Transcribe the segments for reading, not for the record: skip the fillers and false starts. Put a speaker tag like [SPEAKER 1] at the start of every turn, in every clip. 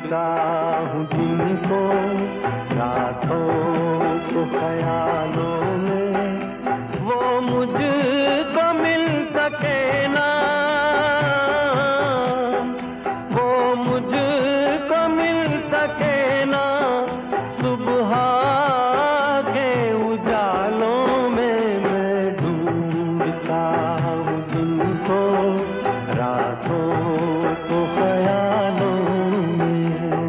[SPEAKER 1] ढूंढता हूँ जिनको रातों को ख्यालों में, वो मुझको मिल सके ना, वो मुझको मिल सके ना, सुबह के उजालों में मैं ढूंढता हूँ जिनको रातों को ख्यालों में।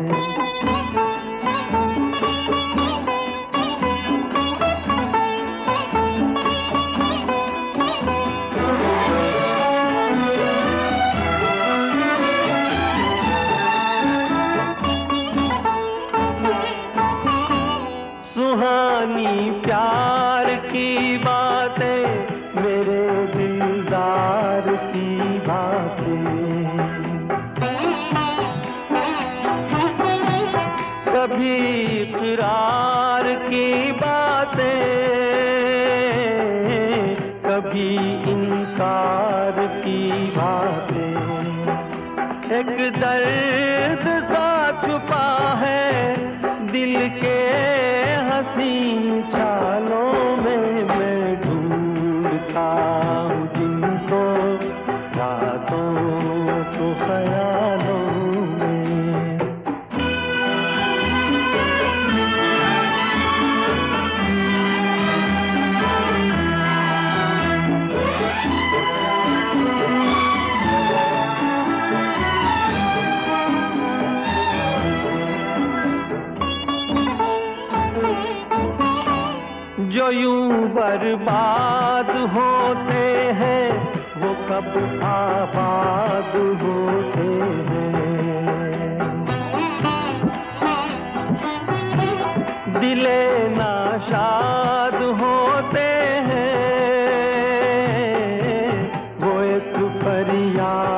[SPEAKER 1] सुहानी प्यार की बातें, मेरे दिलदार की बातें, कभी इकरार की बातें, कभी इनकार की बातें, एक दर्द सा छुपा है दिल के हसीन चालों में, मैं ढूंढता हूँ जिनको रातों को ख्यालों में। जो यूं बर्बाद होते हैं वो कब आबाद होते हैं, दिले नाशाद होते हैं वो एक फरियाद